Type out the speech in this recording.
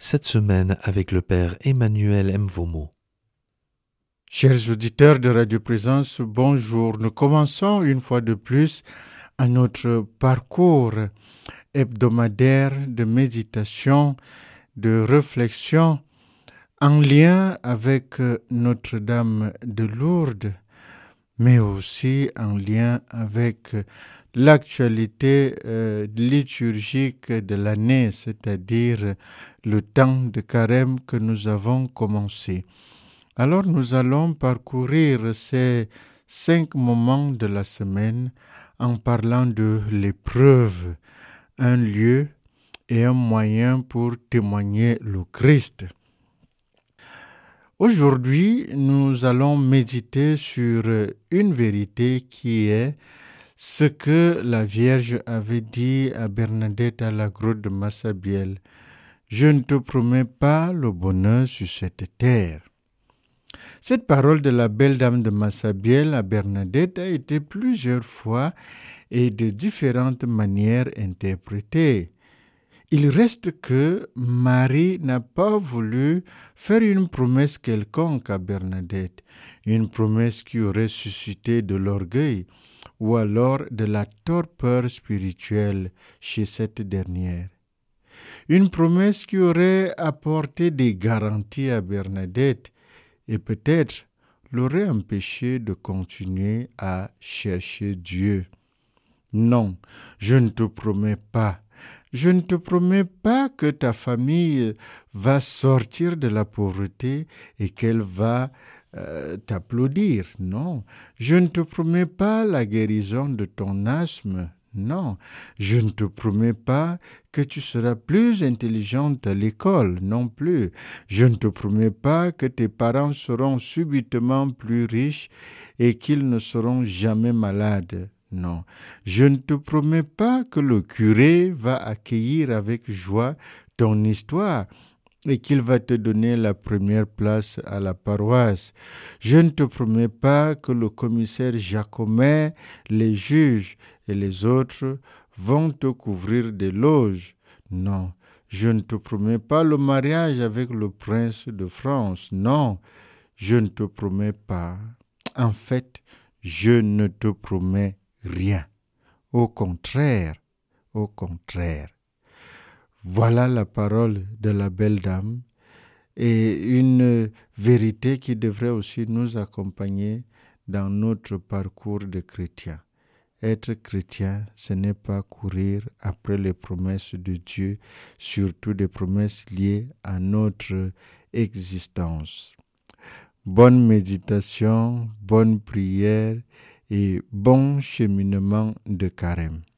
cette semaine avec le Père Emmanuel Mvomo. Chers auditeurs de Radio Présence, bonjour. Nous commençons une fois de plus à notre parcours hebdomadaire de méditation, de réflexion en lien avec Notre-Dame de Lourdes, mais aussi en lien avec l'actualité liturgique de l'année, c'est-à-dire le temps de carême que nous avons commencé. Alors nous allons parcourir ces 5 moments de la semaine en parlant de l'épreuve, un lieu et un moyen pour témoigner le Christ. Aujourd'hui, nous allons méditer sur une vérité qui est ce que la Vierge avait dit à Bernadette à la grotte de Massabielle. « Je ne te promets pas le bonheur sur cette terre. » Cette parole de la belle dame de Massabielle à Bernadette a été plusieurs fois et de différentes manières interprétée. Il reste que Marie n'a pas voulu faire une promesse quelconque à Bernadette, une promesse qui aurait suscité de l'orgueil ou alors de la torpeur spirituelle chez cette dernière. Une promesse qui aurait apporté des garanties à Bernadette et peut-être l'aurait empêché de continuer à chercher Dieu. Non, je ne te promets pas. Je ne te promets pas que ta famille va sortir de la pauvreté et qu'elle va t'applaudir. Non, je ne te promets pas la guérison de ton asthme. Non, je ne te promets pas que tu seras plus intelligente à l'école, non plus. Je ne te promets pas que tes parents seront subitement plus riches et qu'ils ne seront jamais malades. Non, je ne te promets pas que le curé va accueillir avec joie ton histoire et qu'il va te donner la première place à la paroisse. Je ne te promets pas que le commissaire Jacomet, les juges et les autres vont te couvrir d'éloges. Non, je ne te promets pas le mariage avec le prince de France. Non, je ne te promets pas. En fait, je ne te promets rien. Au contraire. Voilà la parole de la belle dame et une vérité qui devrait aussi nous accompagner dans notre parcours de chrétien. Être chrétien, ce n'est pas courir après les promesses de Dieu, surtout des promesses liées à notre existence. Bonne méditation, bonne prière et bon cheminement de carême.